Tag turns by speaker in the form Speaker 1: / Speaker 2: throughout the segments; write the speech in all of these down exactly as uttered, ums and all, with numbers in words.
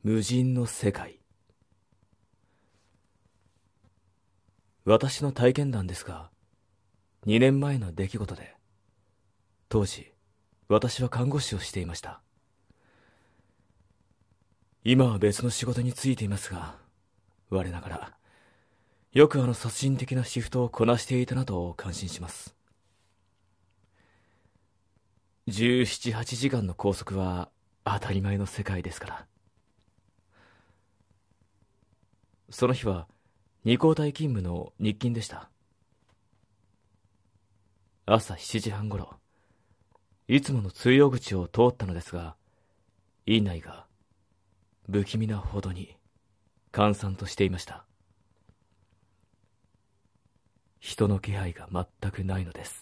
Speaker 1: 無人の世界。私の体験談ですが、にねんまえの出来事で、当時私は看護師をしていました。今は別の仕事に就いていますが、我ながらよくあの殺人的なシフトをこなしていたなと感心します。じゅうなな、はちじかんの拘束は当たり前の世界ですから。その日は二交代勤務の日勤でした。朝しちじはんごろ、いつもの通用口を通ったのですが、院内が不気味なほどに閑散としていました。人の気配が全くないのです。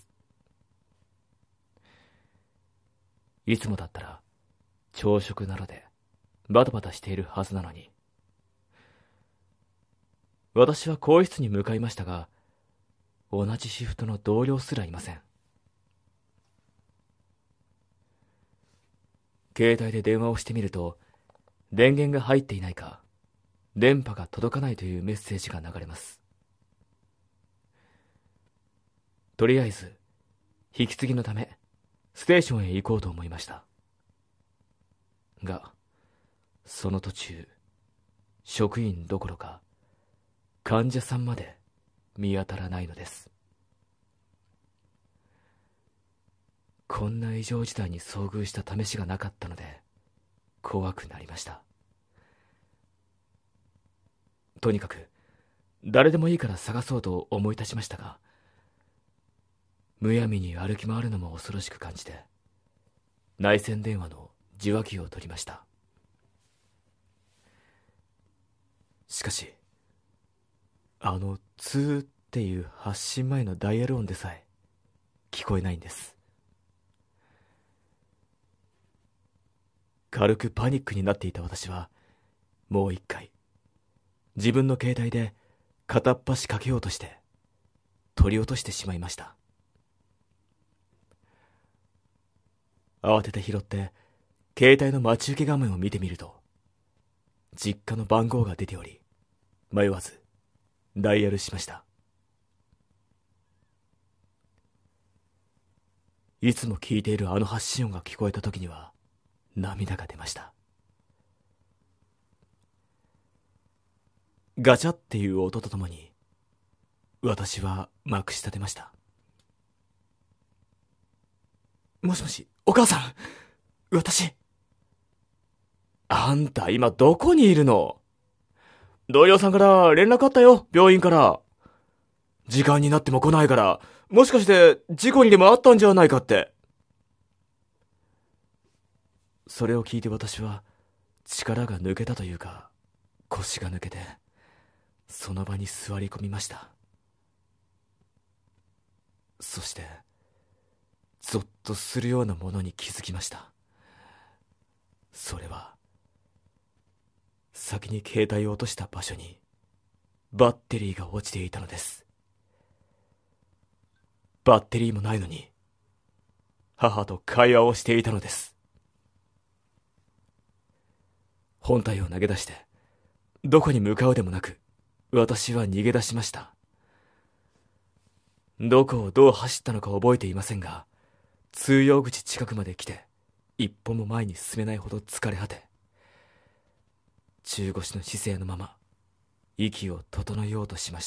Speaker 1: いつもだったら朝食などでバタバタしているはずなのに。私は更衣室に向かいましたが、同じシフトの同僚すらいません。携帯で電話をしてみると、電源が入っていないか、電波が届かないというメッセージが流れます。とりあえず引き継ぎのためステーションへ行こうと思いました。がその途中、職員どころか患者さんまで見当たらないのです。こんな異常事態に遭遇した試しがなかったので怖くなりました。とにかく誰でもいいから探そうと思い立ちましたが、むやみに歩き回るのも恐ろしく感じて、内線電話の受話器を取りました。しかしあのツーっていう発信前のダイヤル音でさえ聞こえないんです。軽くパニックになっていた私は、もう一回自分の携帯で片っ端かけようとして取り落としてしまいました。慌てて拾って携帯の待ち受け画面を見てみると、実家の番号が出ており、迷わずダイヤルしました。いつも聞いているあの発信音が聞こえた時には涙が出ました。ガチャっていう音とともに私はまくし立てました。もしもし、お母さん、私。あんた今どこにいるの？同僚さんから連絡あったよ、病院から。時間になっても来ないから、もしかして事故にでもあったんじゃないかって。それを聞いて私は力が抜けたというか、腰が抜けてその場に座り込みました。そしてゾッとするようなものに気づきました。それは先に携帯を落とした場所にバッテリーが落ちていたのです。バッテリーもないのに母と会話をしていたのです。本体を投げ出してどこに向かうでもなく、私は逃げ出しました。どこをどう走ったのか覚えていませんが、通用口近くまで来て一歩も前に進めないほど疲れ果て、中腰の姿勢のまま息を整えようとしました。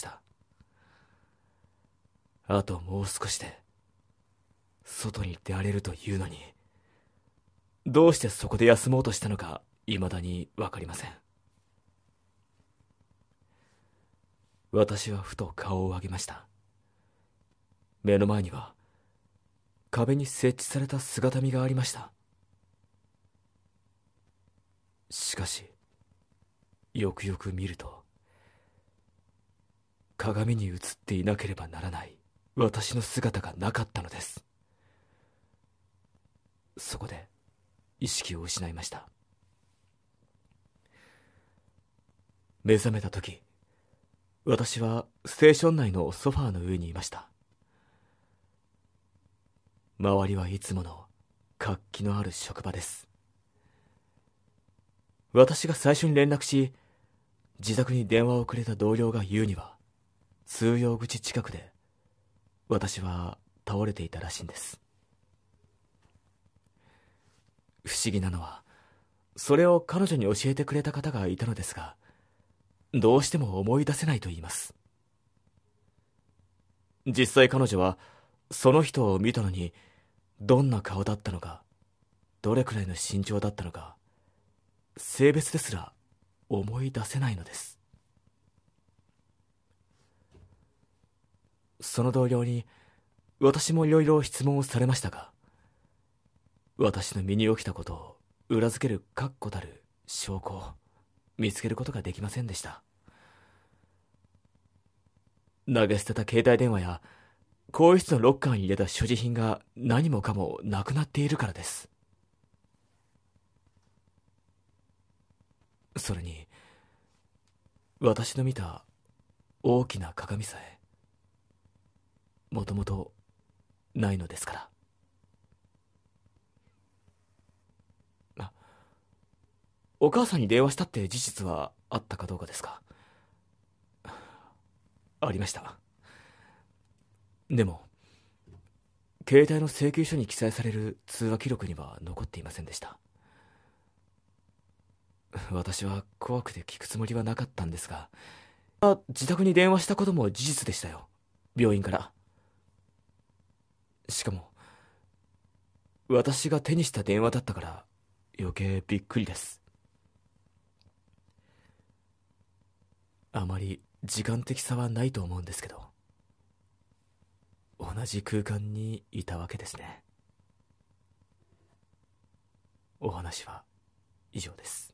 Speaker 1: あともう少しで外に出られるというのに、どうしてそこで休もうとしたのか未だに分かりません。私はふと顔を上げました。目の前には壁に設置された姿見がありました。しかしよくよく見ると、鏡に映っていなければならない私の姿がなかったのです。そこで意識を失いました。目覚めた時、私はステーション内のソファーの上にいました。周りはいつもの活気のある職場です。 私が最初に連絡し、自宅に電話をくれた同僚が言うには、通用口近くで私は倒れていたらしいんです。不思議なのは、それを彼女に教えてくれた方がいたのですが、どうしても思い出せないと言います。実際彼女はその人を見たのに、どんな顔だったのか、どれくらいの身長だったのか、性別ですら思い出せないのです。その同僚に私もいろいろ質問をされましたが、私の身に起きたことを裏付ける確固たる証拠を見つけることができませんでした。投げ捨てた携帯電話や更衣室のロッカーに入れた所持品が何もかもなくなっているからです。それに、私の見た大きな鏡さえもともとないのですから。あ、お母さんに電話したって事実はあったかどうかですか？ありました。でも携帯の請求書に記載される通話記録には残っていませんでした。私は怖くて聞くつもりはなかったんですが、自宅に電話したことも事実でしたよ、病院から。しかも私が手にした電話だったから余計びっくりです。あまり時間的差はないと思うんですけど、同じ空間にいたわけですね。お話は以上です。